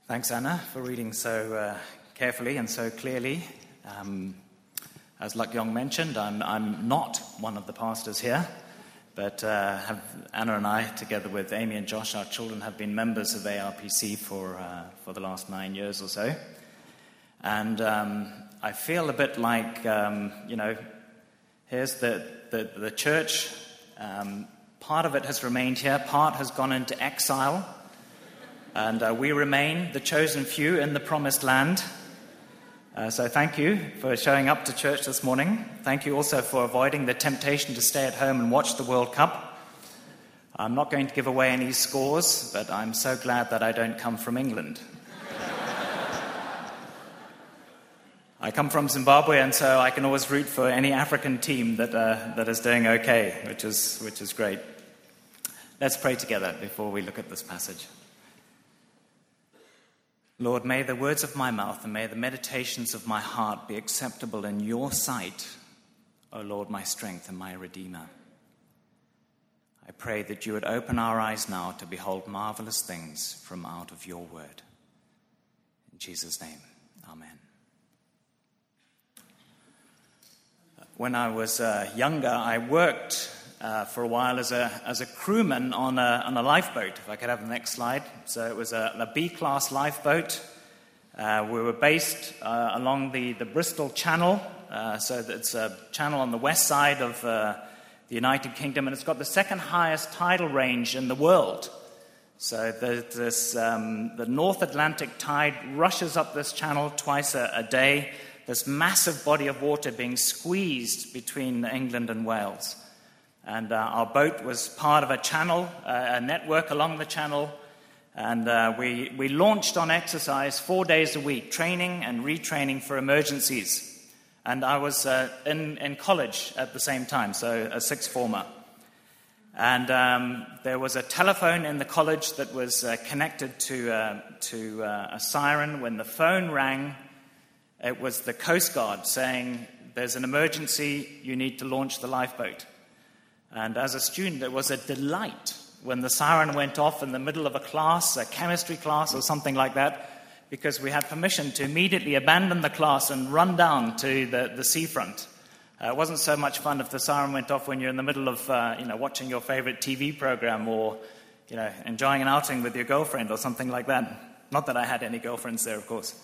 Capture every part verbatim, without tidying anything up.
Thanks, Anna, for reading so uh, carefully and so clearly. Um, as Luck Yong mentioned, I'm, I'm not one of the pastors here, but uh, have, Anna and I, together with Amy and Josh, our children, have been members of A R P C for uh, for the last nine years or so. And um, I feel a bit like, um, you know, here's the, the, the church. Um, part of it has remained here, part has gone into exile. And uh, we remain the chosen few in the promised land. Uh, so thank you for showing up to church this morning. Thank you also for avoiding the temptation to stay at home and watch the World Cup. I'm not going to give away any scores, but I'm so glad that I don't come from England. I come from Zimbabwe, and so I can always root for any African team that uh, that is doing okay, which is which is great. Let's pray together before we look at this passage. Lord, may the words of my mouth and may the meditations of my heart be acceptable in your sight, O Lord, my strength and my Redeemer. I pray that you would open our eyes now to behold marvelous things from out of your word. In Jesus' name, amen. When I was uh, younger, I worked Uh, for a while as a as a crewman on a on a lifeboat. If I could have the next slide. So it was a, a B-class lifeboat. Uh, we were based uh, along the, the Bristol Channel. Uh, so it's a channel on the west side of uh, the United Kingdom, and it's got the second highest tidal range in the world. So the, this um, the North Atlantic tide rushes up this channel twice a, a day. This massive body of water being squeezed between England and Wales. And uh, our boat was part of a channel, uh, a network along the channel, and uh, we, we launched on exercise four days a week, training and retraining for emergencies. And I was uh, in, in college at the same time, so a sixth former. And um, there was a telephone in the college that was uh, connected to, uh, to uh, a siren. When the phone rang, it was the Coast Guard saying, "There's an emergency, you need to launch the lifeboat." And as a student, it was a delight when the siren went off in the middle of a class, a chemistry class or something like that, because we had permission to immediately abandon the class and run down to the, the seafront. Uh, it wasn't so much fun if the siren went off when you're in the middle of, uh, you know, watching your favorite T V program or, you know, enjoying an outing with your girlfriend or something like that. Not that I had any girlfriends there, of course.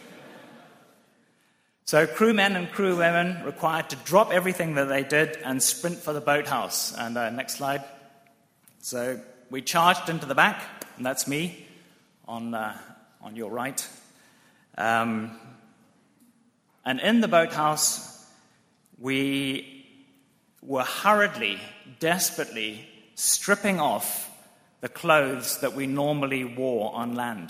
So crewmen and crewwomen required to drop everything that they did and sprint for the boathouse. And uh, next slide. So we charged into the back, and that's me on uh, on your right. Um, and in the boathouse, we were hurriedly, desperately stripping off the clothes that we normally wore on land.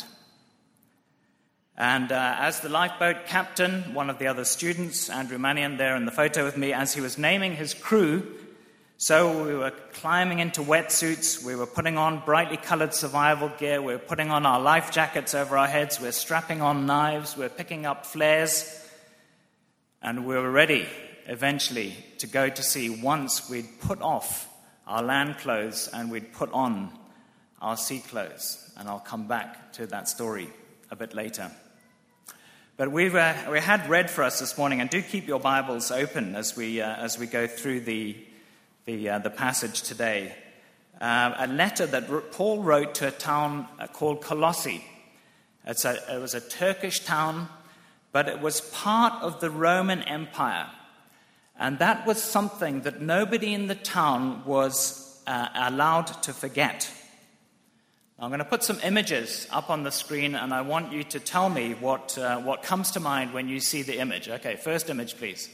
And uh, as the lifeboat captain, one of the other students, Andrew Mannion, there in the photo with me, as he was naming his crew, so we were climbing into wetsuits, we were putting on brightly colored survival gear, we were putting on our life jackets over our heads, we were strapping on knives, we were picking up flares, and we were ready eventually to go to sea once we'd put off our land clothes and we'd put on our sea clothes. And I'll come back to that story a bit later. But we've uh, we had read for us this morning, and do keep your Bibles open as we uh, as we go through the the uh, the passage today. Uh, a letter that Paul wrote to a town called Colossae. It's a, it was a Turkish town, but it was part of the Roman Empire, and that was something that nobody in the town was uh, allowed to forget. I'm going to put some images up on the screen, and I want you to tell me what uh, what comes to mind when you see the image. Okay, first image, please.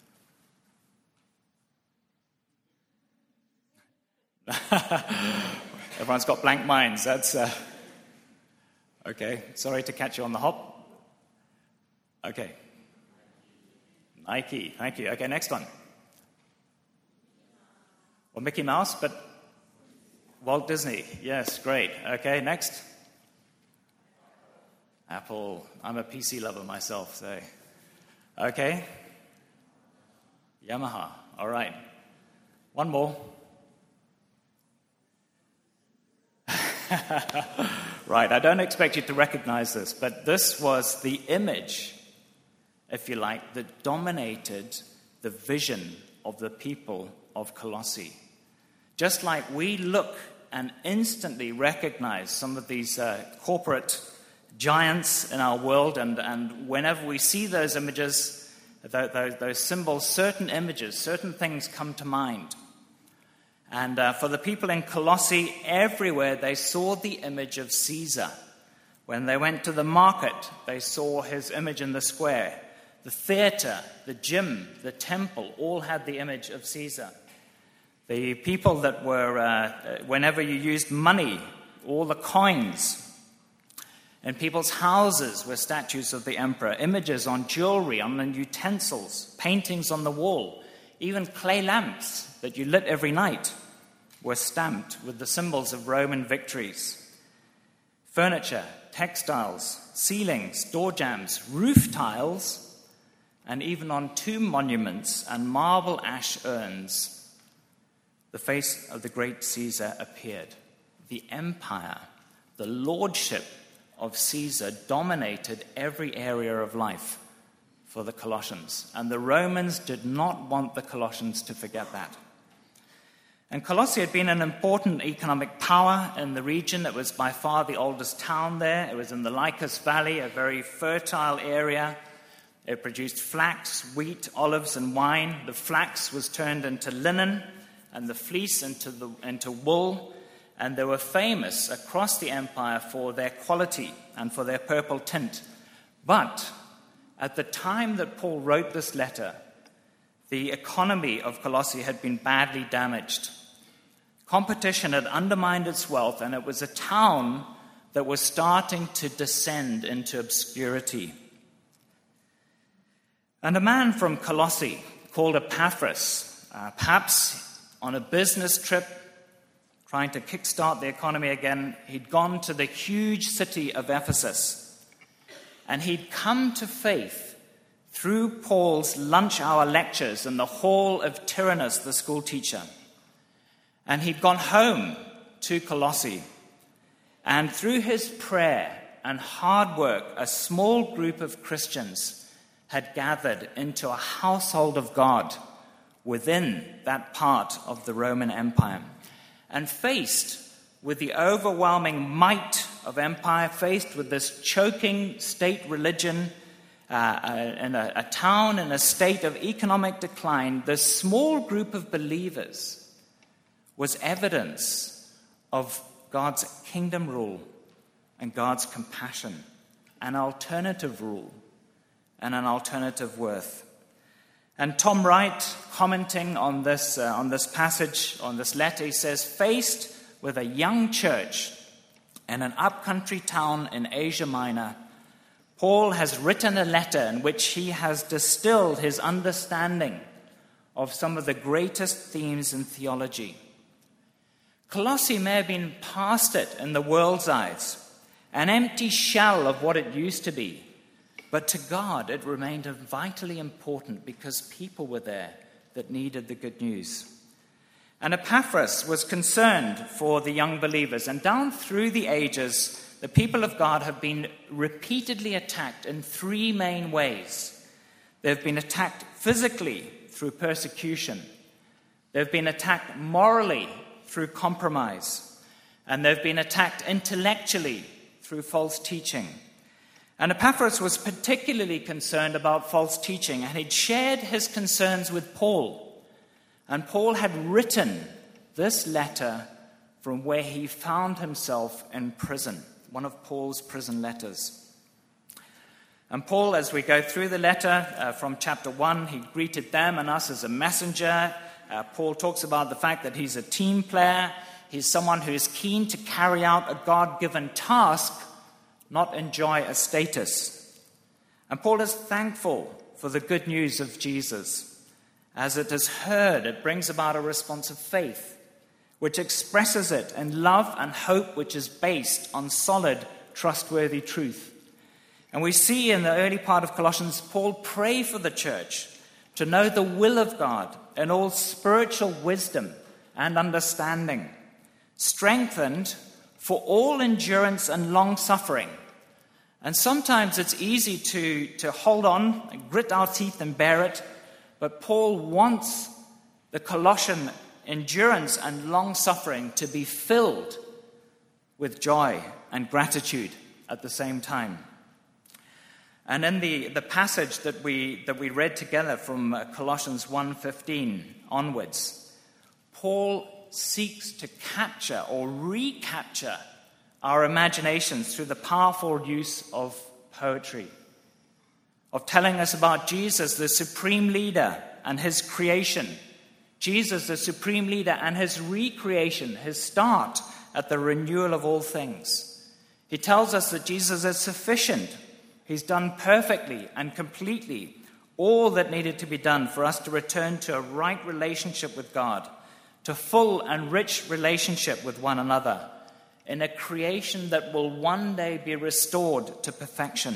Everyone's got blank minds. That's uh... okay. Sorry to catch you on the hop. Okay. Nike. Thank you. Okay, next one. Well, Mickey Mouse, but Walt Disney. Yes, great. Okay, next. Apple. I'm a P C lover myself, so. Okay. Yamaha. All right. One more. Right, I don't expect you to recognize this, but this was the image, if you like, that dominated the vision of the people of Colossae. Just like we look and instantly recognize some of these uh, corporate giants in our world, and, and whenever we see those images, those, those symbols, certain images, certain things come to mind. And uh, for the people in Colossae, everywhere they saw the image of Caesar. When they went to the market, they saw his image in the square. The theater, the gym, the temple, all had the image of Caesar. The people that were, uh, whenever you used money, all the coins, in people's houses were statues of the emperor, images on jewelry, on the utensils, paintings on the wall, even clay lamps that you lit every night were stamped with the symbols of Roman victories. Furniture, textiles, ceilings, door jambs, roof tiles, and even on tomb monuments and marble ash urns, the face of the great Caesar appeared. The empire, the lordship of Caesar dominated every area of life for the Colossians. And the Romans did not want the Colossians to forget that. And Colossae had been an important economic power in the region. It was by far the oldest town there. It was in the Lycus Valley, a very fertile area. It produced flax, wheat, olives, and wine. The flax was turned into linen, and the fleece into, the, into wool. And they were famous across the empire for their quality and for their purple tint. But at the time that Paul wrote this letter, the economy of Colossae had been badly damaged. Competition had undermined its wealth, and it was a town that was starting to descend into obscurity. And a man from Colossae called Epaphras, uh, perhaps on a business trip, trying to kickstart the economy again, he'd gone to the huge city of Ephesus, and he'd come to faith through Paul's lunch hour lectures in the hall of Tyrannus, the school teacher. And he'd gone home to Colossae, and through his prayer and hard work, a small group of Christians had gathered into a household of God within that part of the Roman Empire. And faced with the overwhelming might of empire, faced with this choking state religion, uh, uh, in a, a town in a state of economic decline, this small group of believers was evidence of God's kingdom rule and God's compassion, an alternative rule and an alternative worth. And Tom Wright, commenting on this, uh, on this passage, on this letter, he says, faced with a young church in an upcountry town in Asia Minor, Paul has written a letter in which he has distilled his understanding of some of the greatest themes in theology. Colossae may have been past it in the world's eyes, an empty shell of what it used to be. But to God, it remained vitally important because people were there that needed the good news. And Epaphras was concerned for the young believers. And down through the ages, the people of God have been repeatedly attacked in three main ways. They've been attacked physically through persecution. They've been attacked morally through compromise. And they've been attacked intellectually through false teaching. And Epaphras was particularly concerned about false teaching, and he'd shared his concerns with Paul. And Paul had written this letter from where he found himself in prison, one of Paul's prison letters. And Paul, as we go through the letter uh, from chapter one, he greeted them and us as a messenger. Uh, Paul talks about the fact that he's a team player. He's someone who is keen to carry out a God-given task, not enjoy a status. And Paul is thankful for the good news of Jesus. As it is heard, it brings about a response of faith, which expresses it in love and hope, which is based on solid, trustworthy truth. And we see in the early part of Colossians, Paul pray for the church to know the will of God in all spiritual wisdom and understanding, strengthened for all endurance and long-suffering. And sometimes it's easy to, to hold on, grit our teeth and bear it, but Paul wants the Colossian endurance and long-suffering to be filled with joy and gratitude at the same time. And in the, the passage that we that we read together from Colossians one fifteen onwards, Paul seeks to capture or recapture our imaginations through the powerful use of poetry, of telling us about Jesus, the supreme leader, and his creation. Jesus, the supreme leader, and his recreation, his start at the renewal of all things. He tells us that Jesus is sufficient. He's done perfectly and completely all that needed to be done for us to return to a right relationship with God, to full and rich relationship with one another, in a creation that will one day be restored to perfection.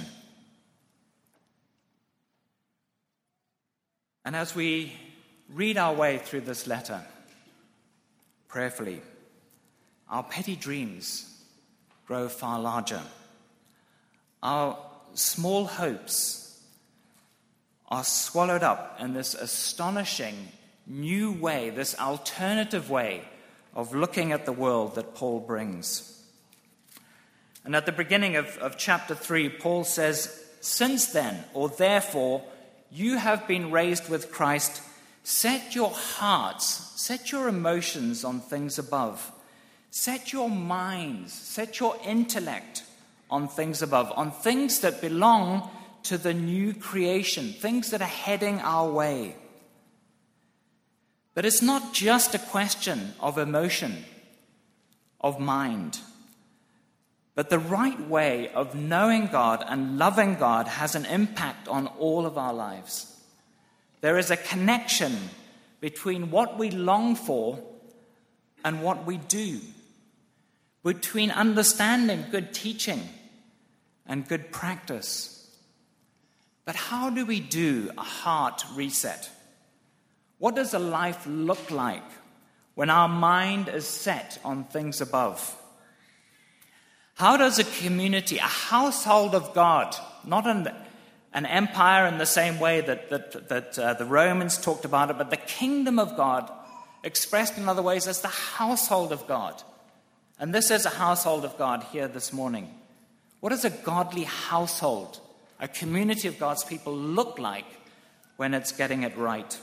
And as we read our way through this letter prayerfully, our petty dreams grow far larger. Our small hopes are swallowed up in this astonishing new way, this alternative way of looking at the world that Paul brings. And at the beginning of, of chapter three, Paul says, "Since then, or therefore, you have been raised with Christ, set your hearts, set your emotions on things above. Set your minds, set your intellect on things above, on things that belong to the new creation, things that are heading our way." But it's not just a question of emotion, of mind. But the right way of knowing God and loving God has an impact on all of our lives. There is a connection between what we long for and what we do, between understanding good teaching and good practice. But how do we do a heart reset? What does a life look like when our mind is set on things above? How does a community, a household of God, not an, an empire in the same way that, that, that uh, the Romans talked about it, but the kingdom of God, expressed in other ways as the household of God. And this is a household of God here this morning. What does a godly household, a community of God's people, look like when it's getting it right?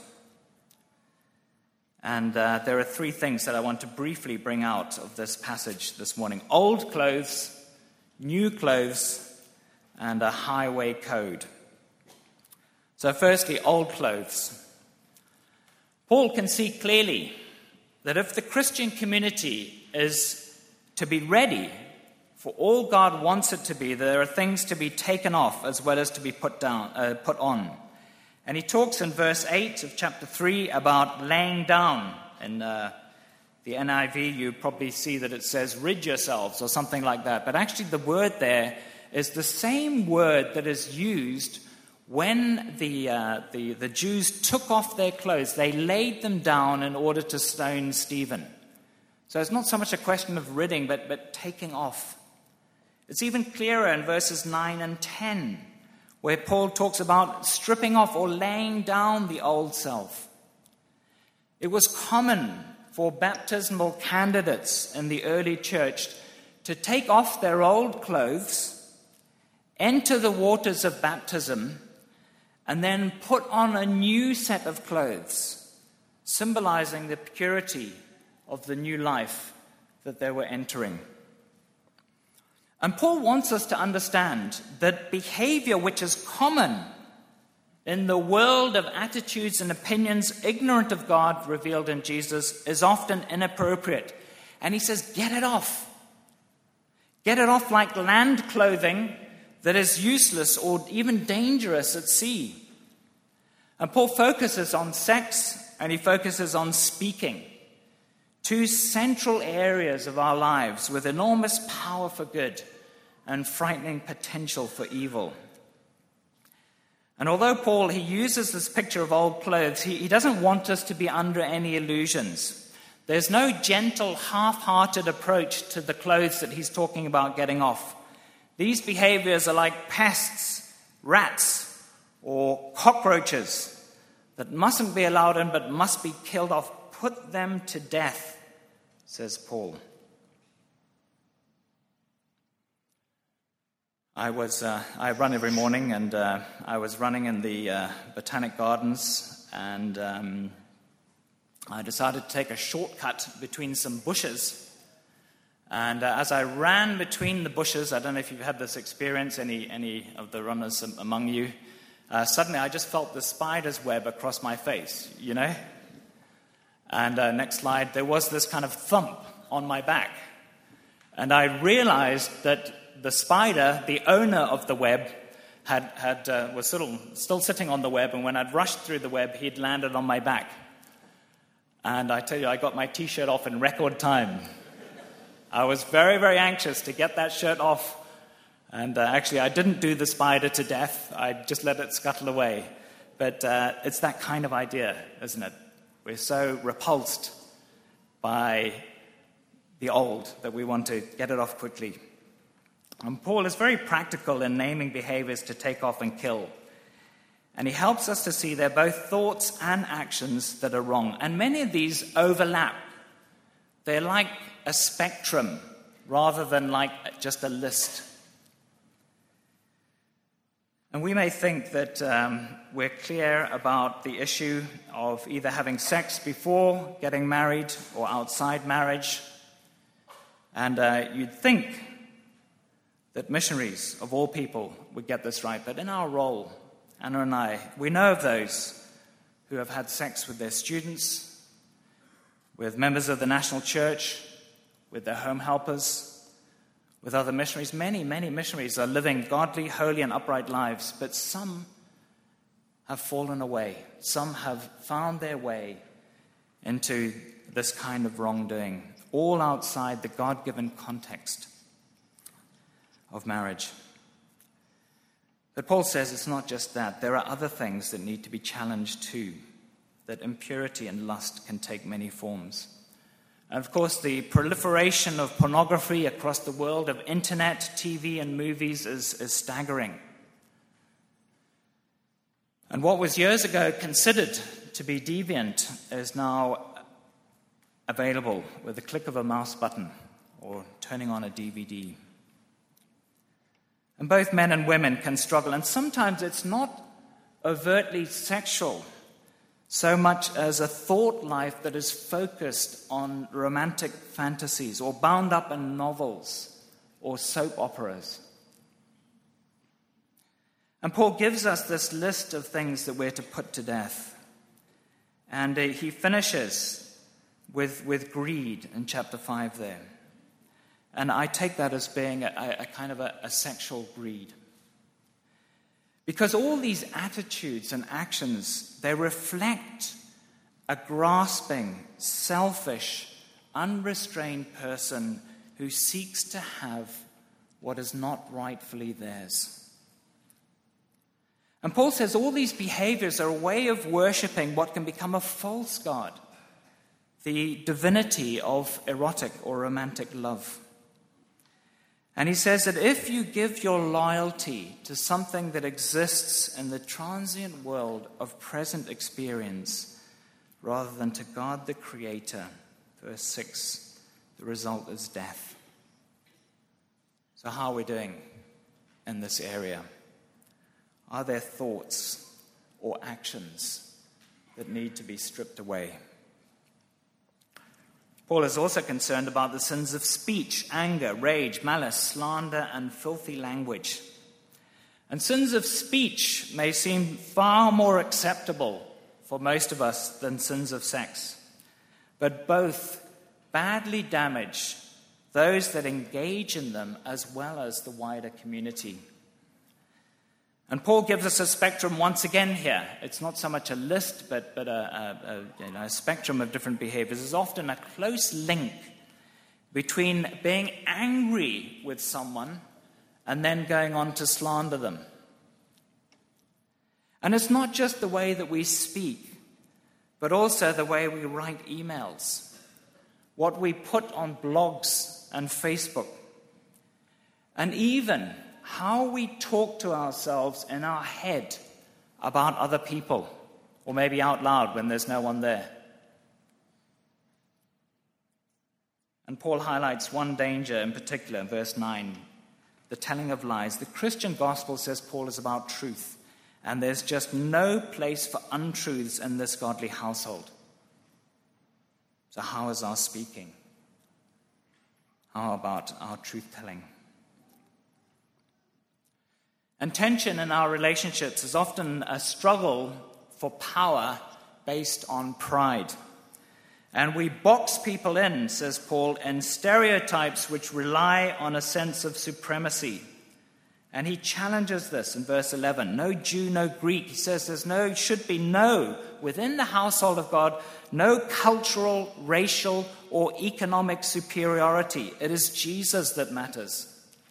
And uh, there are three things that I want to briefly bring out of this passage this morning. Old clothes, new clothes, and a highway code. So firstly, old clothes. Paul can see clearly that if the Christian community is to be ready for all God wants it to be, there are things to be taken off as well as to be put down, uh, put on. And he talks in verse eight of chapter three about laying down. In uh, the N I V, you probably see that it says rid yourselves or something like that. But actually the word there is the same word that is used when the, uh, the, the Jews took off their clothes. They laid them down in order to stone Stephen. So it's not so much a question of ridding, but, but taking off. It's even clearer in verses nine and ten, where Paul talks about stripping off or laying down the old self. It was common for baptismal candidates in the early church to take off their old clothes, enter the waters of baptism, and then put on a new set of clothes, symbolizing the purity of the new life that they were entering. And Paul wants us to understand that behavior which is common in the world of attitudes and opinions ignorant of God revealed in Jesus is often inappropriate. And he says, get it off. Get it off like land clothing that is useless or even dangerous at sea. And Paul focuses on sex and he focuses on speaking. Two central areas of our lives with enormous power for good and frightening potential for evil. And although Paul, he uses this picture of old clothes, he, he doesn't want us to be under any illusions There's no gentle, half-hearted approach to the clothes that he's talking about getting off. These behaviors are like pests, rats, or cockroaches that mustn't be allowed in but must be killed off. Put them to death, says Paul. I was uh, I run every morning, and uh, I was running in the uh, Botanic Gardens, and um, I decided to take a shortcut between some bushes. And uh, as I ran between the bushes, I don't know if you've had this experience, any any of the runners among you, uh, suddenly I just felt the spider's web across my face, you know? And uh, next slide, there was this kind of thump on my back. And I realized that the spider, the owner of the web, had, had uh, was still, still sitting on the web, and when I'd rushed through the web, he'd landed on my back. And I tell you, I got my T-shirt off in record time. I was very, very anxious to get that shirt off. And uh, actually, I didn't do the spider to death. I just let it scuttle away. But uh, it's that kind of idea, isn't it? We're so repulsed by the old that we want to get it off quickly. And Paul is very practical in naming behaviors to take off and kill. And he helps us to see they're both thoughts and actions that are wrong. And many of these overlap. They're like a spectrum rather than like just a list. And we may think that um, we're clear about the issue of either having sex before getting married or outside marriage. And uh, you'd think that missionaries of all people would get this right. But in our role, Anna and I, we know of those who have had sex with their students, with members of the national church, with their home helpers, with other missionaries. Many, many missionaries are living godly, holy, and upright lives, but some have fallen away. Some have found their way into this kind of wrongdoing, all outside the God-given context of marriage. But Paul says it's not just that. There are other things that need to be challenged too, that impurity and lust can take many forms. And of course, the proliferation of pornography across the world, of internet, T V, and movies is, is staggering. And what was years ago considered to be deviant is now available with the click of a mouse button or turning on a D V D. And both men and women can struggle, and sometimes it's not overtly sexual so much as a thought life that is focused on romantic fantasies or bound up in novels or soap operas. And Paul gives us this list of things that we're to put to death. And uh, he finishes with, with greed in chapter five there. And I take that as being a, a kind of a, a sexual greed. Because all these attitudes and actions, they reflect a grasping, selfish, unrestrained person who seeks to have what is not rightfully theirs. And Paul says all these behaviors are a way of worshipping what can become a false god, the divinity of erotic or romantic love. And he says that if you give your loyalty to something that exists in the transient world of present experience rather than to God the Creator, verse six, the result is death. So how are we doing in this area? Are there thoughts or actions that need to be stripped away? Paul is also concerned about the sins of speech, anger, rage, malice, slander, and filthy language. And sins of speech may seem far more acceptable for most of us than sins of sex. But both badly damage those that engage in them as well as the wider community. And Paul gives us a spectrum once again here. It's not so much a list, but, but a, a, a, you know, a spectrum of different behaviors. There's often a close link between being angry with someone and then going on to slander them. And it's not just the way that we speak, but also the way we write emails what we put on blogs and Facebook, and even how we talk to ourselves in our head about other people, or maybe out loud when there's no one there. And Paul highlights one danger in particular in verse nine, the telling of lies. The Christian gospel, says Paul, is about truth, and there's just no place for untruths in this godly household. So how is our speaking? How about our truth-telling? And tension in our relationships is often a struggle for power based on pride. And we box people in, says Paul, in stereotypes which rely on a sense of supremacy. And he challenges this in verse eleven. No Jew, no Greek. He says there's no, should be no, within the household of God, no cultural, racial, or economic superiority. It is Jesus that matters.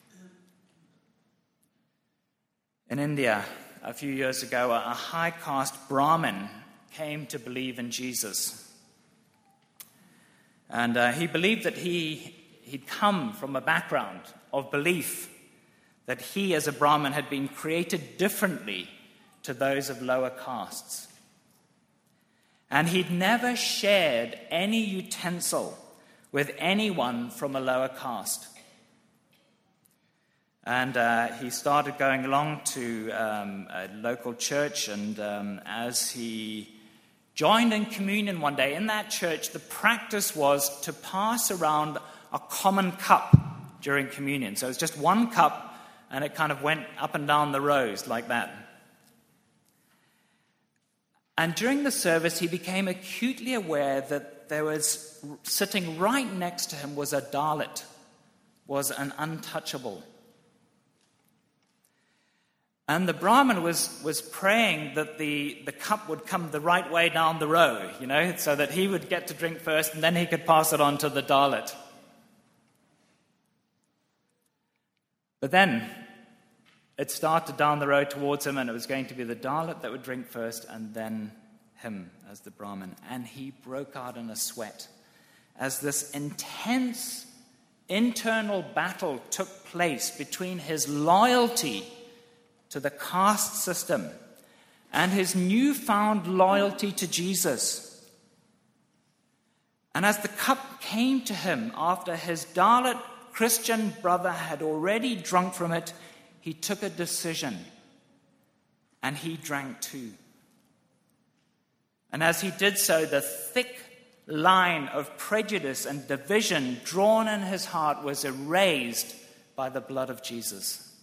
In India, a few years ago, a high caste Brahmin came to believe in Jesus. And uh, he believed that he, he'd come from a background of belief that he, as a Brahmin, had been created differently to those of lower castes. And he'd never shared any utensil with anyone from a lower caste. And uh, he started going along to um, a local church, and um, as he joined in communion one day in that church, the practice was to pass around a common cup during communion. So it was just one cup, and it kind of went up and down the rows like that. And during the service, he became acutely aware that there was, sitting right next to him was a Dalit, was an untouchable. And the Brahmin was, was praying that the, the cup would come the right way down the row, you know, so that he would get to drink first and then he could pass it on to the Dalit. But then it started down the road towards him, and it was going to be the Dalit that would drink first and then him as the Brahmin. And he broke out in a sweat as this intense internal battle took place between his loyalty to the caste system and his newfound loyalty to Jesus. And as the cup came to him after his Dalit Christian brother had already drunk from it, he took a decision, and he drank too. And as he did so, the thick line of prejudice and division drawn in his heart was erased by the blood of Jesus.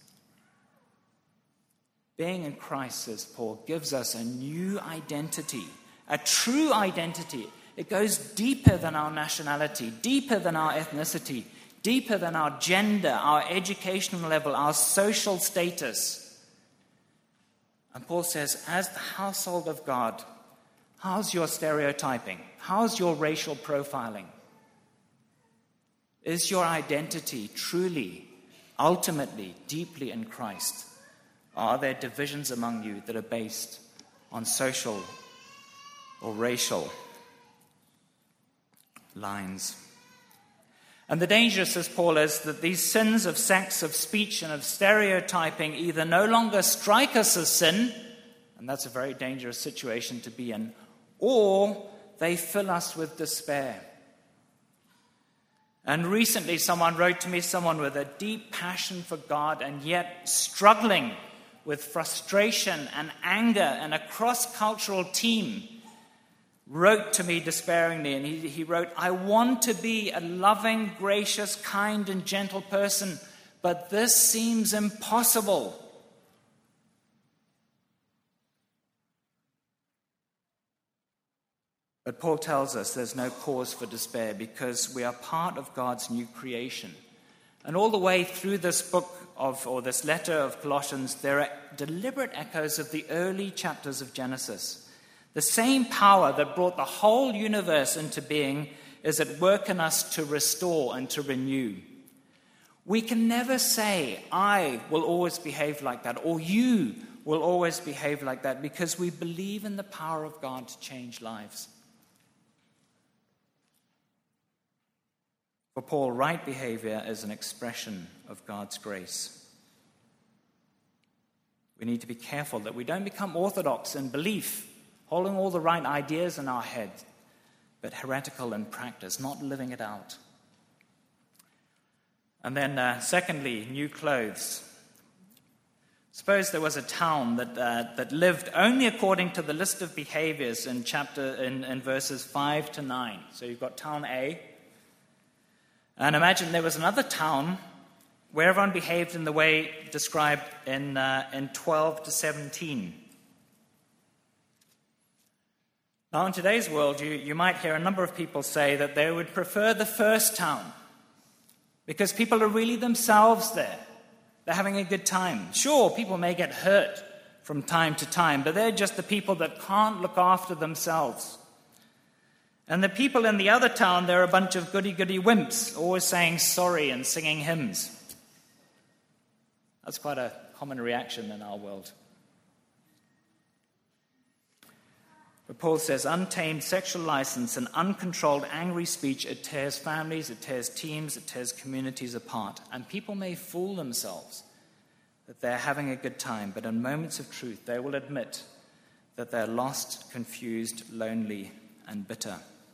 Being in Christ, says Paul, gives us a new identity, a true identity. It goes deeper than our nationality, deeper than our ethnicity, deeper than our gender, our educational level, our social status. And Paul says, as the household of God, how's your stereotyping? How's your racial profiling? Is your identity truly, ultimately, deeply in Christ? Or are there divisions among you that are based on social or racial lines? And the danger, says Paul, is that these sins of sex, of speech, and of stereotyping either no longer strike us as sin, and that's a very dangerous situation to be in, or they fill us with despair. And recently someone wrote to me, someone with a deep passion for God and yet struggling with frustration and anger, and a cross-cultural team wrote to me despairingly, and he, he wrote, I want to be a loving, gracious, kind, and gentle person, but this seems impossible. But Paul tells us there's no cause for despair because we are part of God's new creation. And all the way through this book of, or this letter of Colossians, there are deliberate echoes of the early chapters of Genesis. The same power that brought the whole universe into being is at work in us to restore and to renew. We can never say, I will always behave like that, or you will always behave like that, because we believe in the power of God to change lives. For Paul, right behavior is an expression of God's grace. We need to be careful that we don't become orthodox in belief, holding all the right ideas in our head, but heretical in practice, not living it out. And then, uh, secondly, new clothes. Suppose there was a town that uh, that lived only according to the list of behaviors in chapter in, in verses five to nine. So you've got town A, and imagine there was another town where everyone behaved in the way described in uh, in twelve to seventeen. Now, in today's world, you, you might hear a number of people say that they would prefer the first town because people are really themselves there. They're having a good time. Sure, people may get hurt from time to time, but they're just the people that can't look after themselves. And the people in the other town, they're a bunch of goody-goody wimps, always saying sorry and singing hymns. That's quite a common reaction in our world. But Paul says, untamed sexual license and uncontrolled angry speech, it tears families, it tears teams, it tears communities apart. And people may fool themselves that they're having a good time, but in moments of truth, they will admit that they're lost, confused, lonely, and bitter.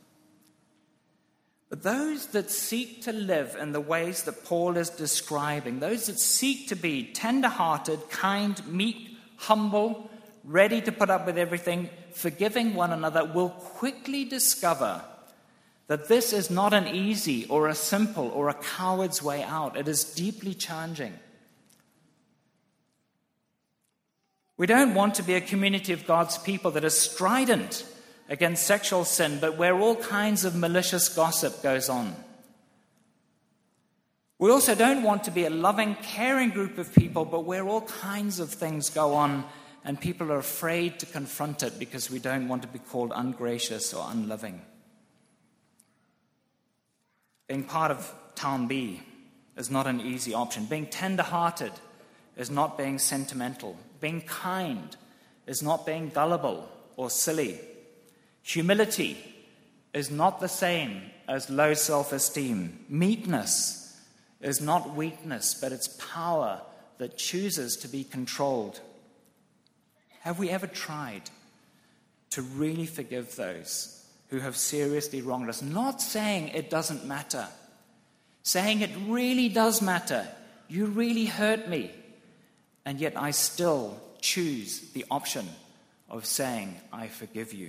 But those that seek to live in the ways that Paul is describing, those that seek to be tender-hearted, kind, meek, humble, ready to put up with everything, forgiving one another, will quickly discover that this is not an easy or a simple or a coward's way out. It is deeply challenging. We don't want to be a community of God's people that is strident against sexual sin, but where all kinds of malicious gossip goes on. We also don't want to be a loving, caring group of people, but where all kinds of things go on and people are afraid to confront it because we don't want to be called ungracious or unloving. Being part of Town B is not an easy option. Being tender-hearted is not being sentimental. Being kind is not being gullible or silly. Humility is not the same as low self-esteem. Meekness is not weakness, but it's power that chooses to be controlled. Have we ever tried to really forgive those who have seriously wronged us? Not saying it doesn't matter, saying it really does matter. You really hurt me, and yet I still choose the option of saying, I forgive you.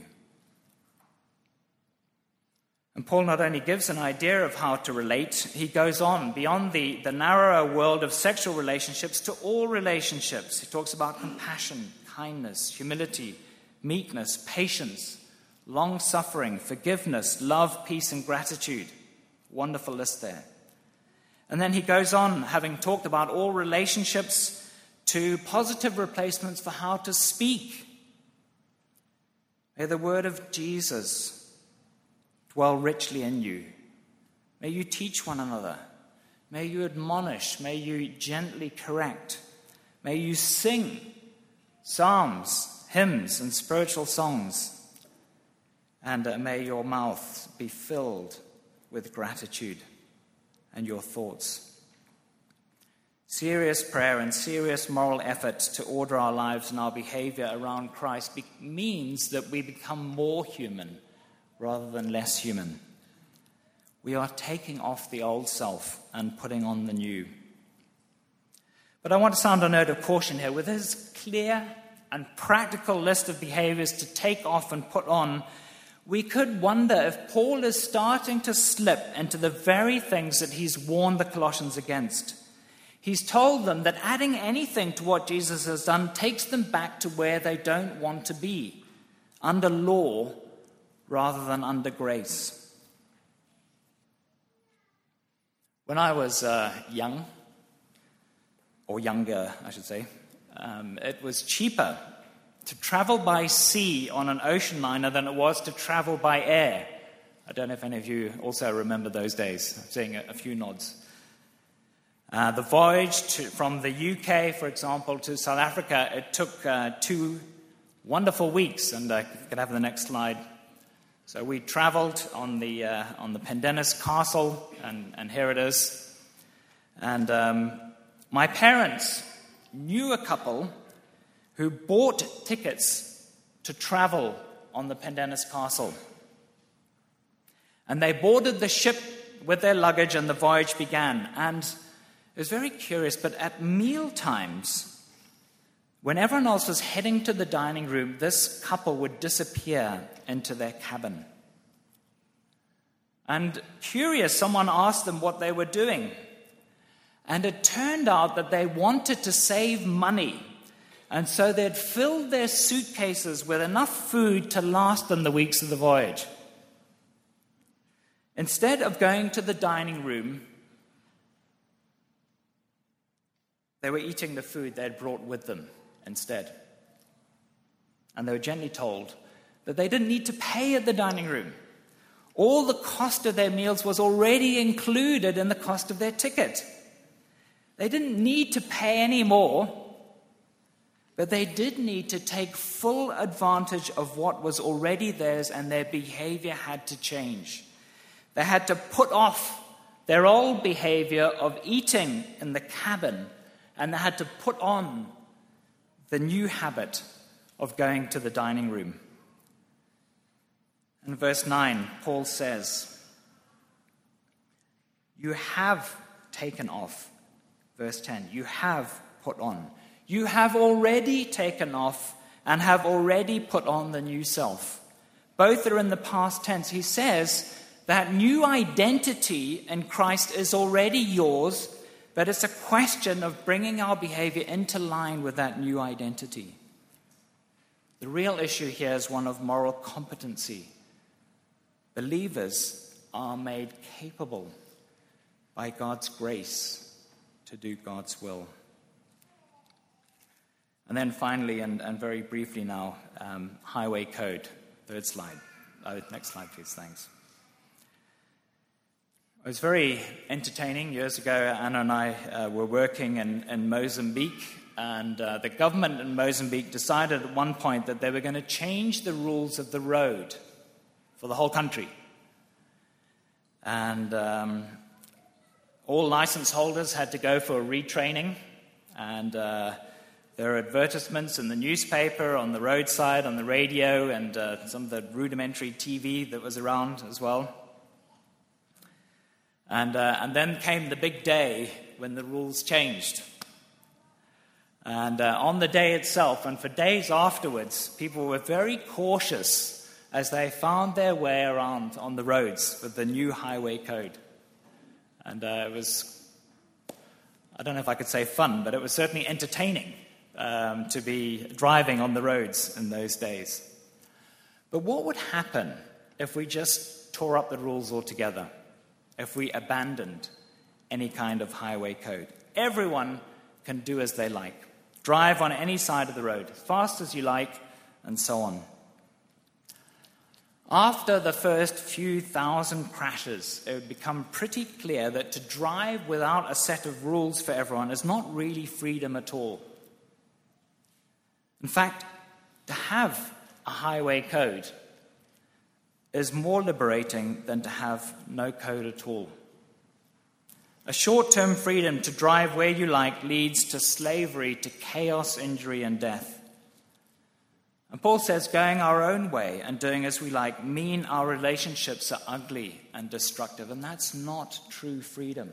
And Paul not only gives an idea of how to relate, he goes on beyond the, the narrower world of sexual relationships to all relationships. He talks about compassion, kindness, humility, meekness, patience, long-suffering, forgiveness, love, peace, and gratitude. Wonderful list there. And then he goes on, having talked about all relationships, to positive replacements for how to speak. May the word of Jesus dwell richly in you. May you teach one another. May you admonish. May you gently correct. May you sing psalms, hymns, and spiritual songs. And uh, may your mouth be filled with gratitude and your thoughts. Serious prayer and serious moral effort to order our lives and our behavior around Christ be- means that we become more human rather than less human. We are taking off the old self and putting on the new. But I want to sound a note of caution here. With this clear and practical list of behaviors to take off and put on, we could wonder if Paul is starting to slip into the very things that he's warned the Colossians against. He's told them that adding anything to what Jesus has done takes them back to where they don't want to be, under law rather than under grace. When I was uh, young, or younger, I should say, um, it was cheaper to travel by sea on an ocean liner than it was to travel by air. I don't know if any of you also remember those days. I'm seeing a, a few nods. Uh, the voyage to, from the U K, for example, to South Africa, it took uh, two wonderful weeks. And uh, if you could have the next slide. So we traveled on the uh, on the Pendennis Castle, and, and here it is. And um, my parents knew a couple who bought tickets to travel on the Pendennis Castle. And they boarded the ship with their luggage, and the voyage began. And it was very curious, but at meal times, when everyone else was heading to the dining room, this couple would disappear into their cabin. And curious, someone asked them what they were doing. And it turned out that they wanted to save money. And so they'd filled their suitcases with enough food to last them the weeks of the voyage. Instead of going to the dining room, they were eating the food they had brought with them instead. And they were gently told that they didn't need to pay at the dining room. All the cost of their meals was already included in the cost of their ticket. They didn't need to pay any more, but they did need to take full advantage of what was already theirs, and their behavior had to change. They had to put off their old behavior of eating in the cabin, and they had to put on the new habit of going to the dining room. In verse nine, Paul says, you have taken off. Verse ten, you have put on. You have already taken off and have already put on the new self. Both are in the past tense. He says that new identity in Christ is already yours, but it's a question of bringing our behavior into line with that new identity. The real issue here is one of moral competency. Believers are made capable by God's grace to do God's will. And then finally, and, and very briefly now, um, highway code. Third slide. Oh, next slide, please. Thanks. It was very entertaining. Years ago, Anna and I uh, were working in, in Mozambique, and uh, the government in Mozambique decided at one point that they were going to change the rules of the road for the whole country. And um, all license holders had to go for a retraining, and uh, there are advertisements in the newspaper, on the roadside, on the radio, and uh, some of the rudimentary T V that was around as well. And, uh, and then came the big day when the rules changed. And uh, on the day itself, and for days afterwards, people were very cautious as they found their way around on the roads with the new highway code. And uh, it was, I don't know if I could say fun, but it was certainly entertaining um, to be driving on the roads in those days. But what would happen if we just tore up the rules altogether? If we abandoned any kind of highway code? Everyone can do as they like. Drive on any side of the road, as fast as you like, and so on. After the first few thousand crashes, it would become pretty clear that to drive without a set of rules for everyone is not really freedom at all. In fact, to have a highway code is more liberating than to have no code at all. A short-term freedom to drive where you like leads to slavery, to chaos, injury, and death. And Paul says going our own way and doing as we like mean our relationships are ugly and destructive, and that's not true freedom.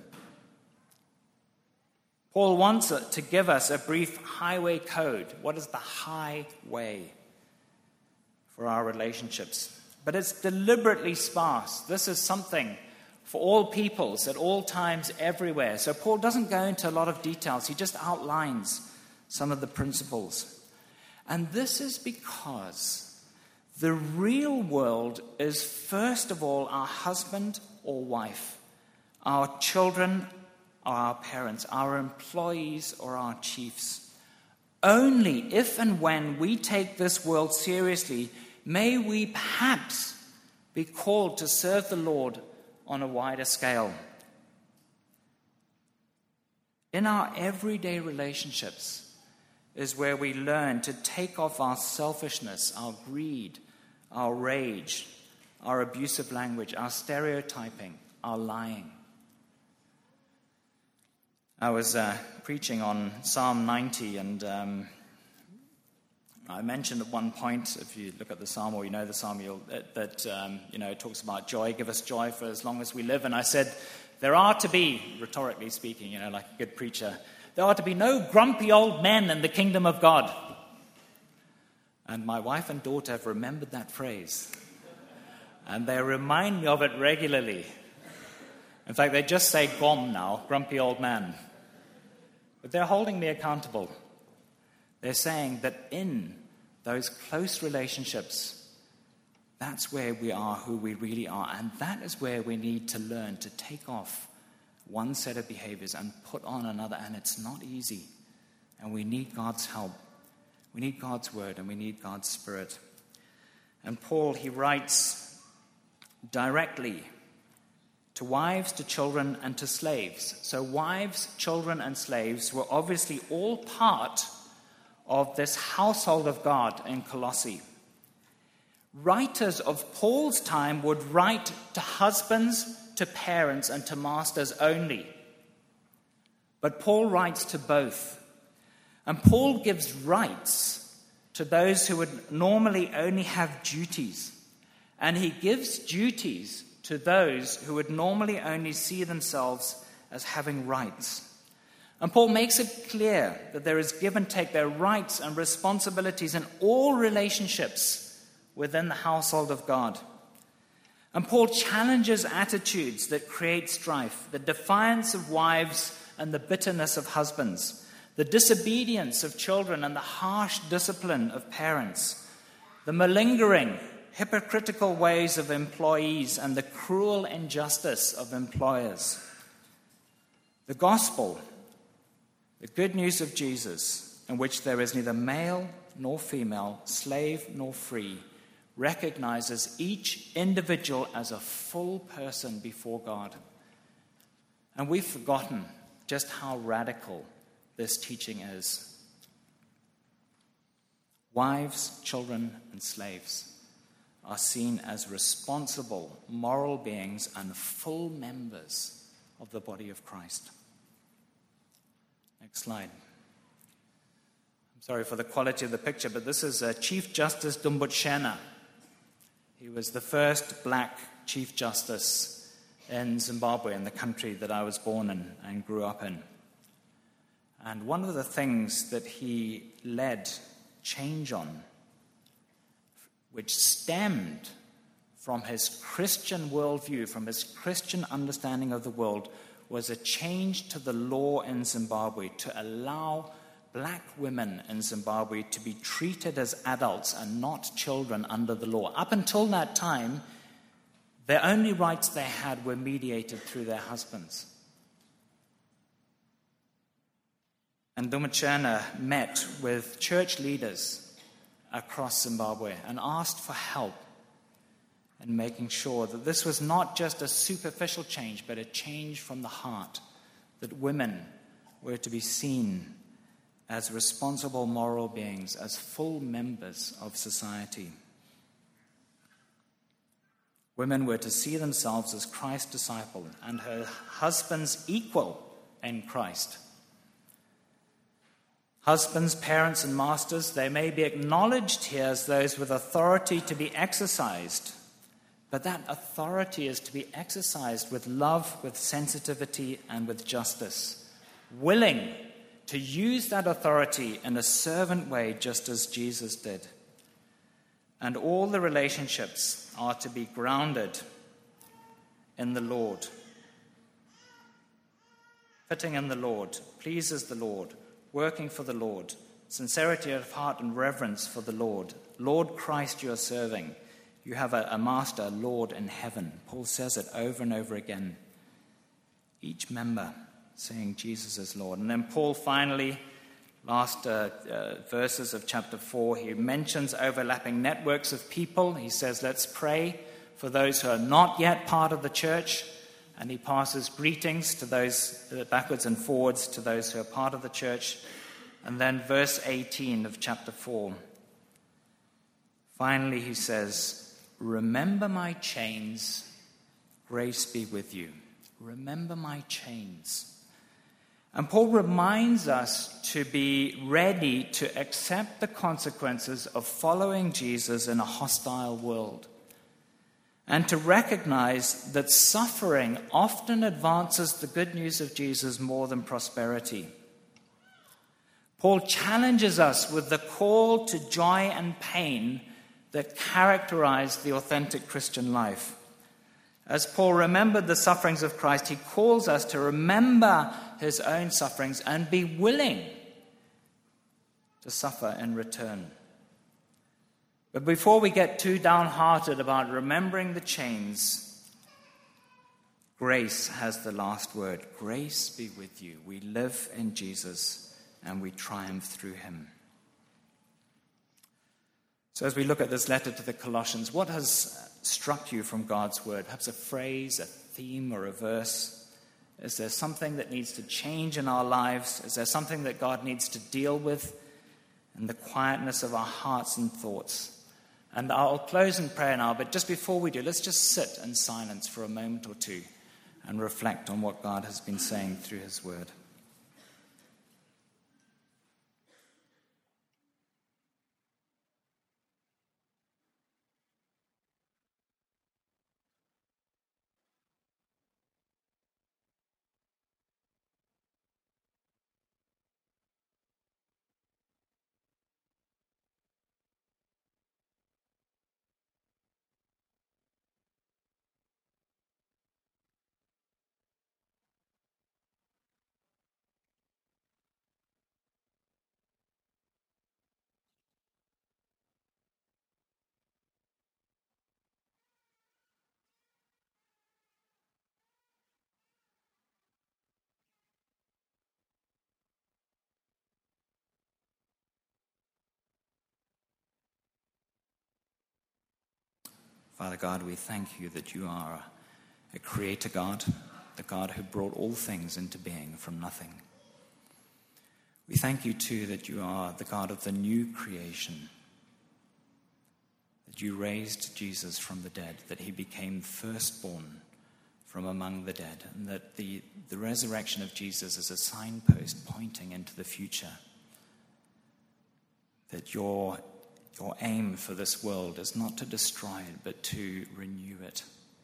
Paul wants to give us a brief highway code. What is the highway for our relationships? But it's deliberately sparse. This is something for all peoples, at all times, everywhere. So Paul doesn't go into a lot of details. He just outlines some of the principles. And this is because the real world is, first of all, our husband or wife, our children or our parents, our employees or our chiefs. Only if and when we take this world seriously may we perhaps be called to serve the Lord on a wider scale. In our everyday relationships is where we learn to take off our selfishness, our greed, our rage, our abusive language, our stereotyping, our lying. I was uh, preaching on Psalm ninety, and um, I mentioned at one point, if you look at the psalm or you know the psalm, you'll, that, that um, you know, it talks about joy, give us joy for as long as we live. And I said, there are to be, rhetorically speaking, you know, like a good preacher, there are to be no grumpy old men in the kingdom of God. And my wife and daughter have remembered that phrase. And they remind me of it regularly. In fact, they just say gom now, grumpy old man. But they're holding me accountable. They're saying that in those close relationships, that's where we are who we really are. And that is where we need to learn to take off one set of behaviors and put on another. And it's not easy. And we need God's help. We need God's word and we need God's spirit. And Paul, he writes directly to wives, to children, and to slaves. So wives, children, and slaves were obviously all part of this household of God in Colossae. Writers of Paul's time would write to husbands, to parents, and to masters only. But Paul writes to both. And Paul gives rights to those who would normally only have duties. And he gives duties to those who would normally only see themselves as having rights. And Paul makes it clear that there is give and take, there are rights and responsibilities in all relationships within the household of God. And Paul challenges attitudes that create strife, the defiance of wives and the bitterness of husbands, the disobedience of children and the harsh discipline of parents, the malingering, hypocritical ways of employees and the cruel injustice of employers. The gospel, the good news of Jesus, in which there is neither male nor female, slave nor free, recognizes each individual as a full person before God. And we've forgotten just how radical this teaching is. Wives, children, and slaves are seen as responsible, moral beings and full members of the body of Christ. Next slide. I'm sorry for the quality of the picture, but this is uh, Chief Justice Dumbutshen. He was the first black Chief Justice in Zimbabwe, in the country that I was born in and grew up in. And one of the things that he led change on, which stemmed from his Christian worldview, from his Christian understanding of the world, was a change to the law in Zimbabwe to allow black women in Zimbabwe to be treated as adults and not children under the law. Up until that time, the only rights they had were mediated through their husbands. And Dumbutshen met with church leaders across Zimbabwe and asked for help in making sure that this was not just a superficial change, but a change from the heart, that women were to be seen as responsible moral beings, as full members of society. Women were to see themselves as Christ's disciple and her husband's equal in Christ. Husbands, parents, and masters, they may be acknowledged here as those with authority to be exercised, but that authority is to be exercised with love, with sensitivity, and with justice, willing to use that authority in a servant way, just as Jesus did. And all the relationships are to be grounded in the Lord. Fitting in the Lord, pleases the Lord, working for the Lord, sincerity of heart and reverence for the Lord. Lord Christ you are serving. You have a, a master, a Lord in heaven. Paul says it over and over again. Each member saying Jesus is Lord. And then Paul finally, last uh, uh, verses of chapter four, he mentions overlapping networks of people. He says, let's pray for those who are not yet part of the church. And he passes greetings to those uh, backwards and forwards to those who are part of the church. And then verse eighteen of chapter four. Finally, he says, remember my chains, grace be with you. Remember my chains. And Paul reminds us to be ready to accept the consequences of following Jesus in a hostile world, and to recognize that suffering often advances the good news of Jesus more than prosperity. Paul challenges us with the call to joy and pain that characterize the authentic Christian life. As Paul remembered the sufferings of Christ, he calls us to remember his own sufferings and be willing to suffer in return. But before we get too downhearted about remembering the chains, grace has the last word. Grace be with you. We live in Jesus and we triumph through him. So as we look at this letter to the Colossians, what has struck you from God's word? Perhaps a phrase, a theme, or a verse? Is there something that needs to change in our lives? Is there something that God needs to deal with in the quietness of our hearts and thoughts? And I'll close in prayer now, but just before we do, let's just sit in silence for a moment or two and reflect on what God has been saying through his word. Father God, we thank you that you are a creator God, the God who brought all things into being from nothing. We thank you too that you are the God of the new creation, that you raised Jesus from the dead, that he became firstborn from among the dead, and that the, the resurrection of Jesus is a signpost pointing into the future, that your Your aim for this world is not to destroy it, but to renew it.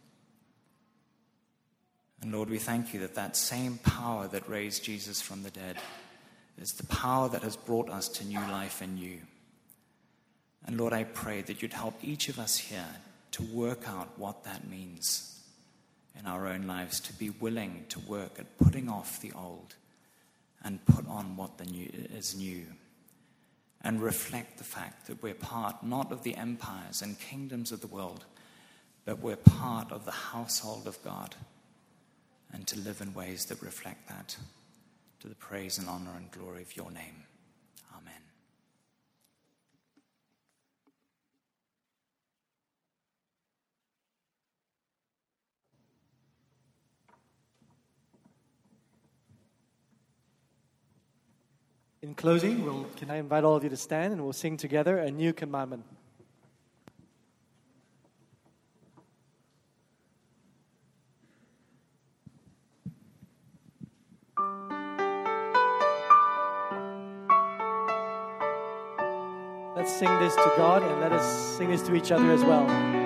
And Lord, we thank you that that same power that raised Jesus from the dead is the power that has brought us to new life in you. And Lord, I pray that you'd help each of us here to work out what that means in our own lives, to be willing to work at putting off the old and put on what the new is new. And reflect the fact that we're part not of the empires and kingdoms of the world, but we're part of the household of God, and to live in ways that reflect that, to the praise and honor and glory of your name. Amen. In closing, we'll, can I invite all of you to stand and we'll sing together a new commandment. Let's sing this to God and let us sing this to each other as well.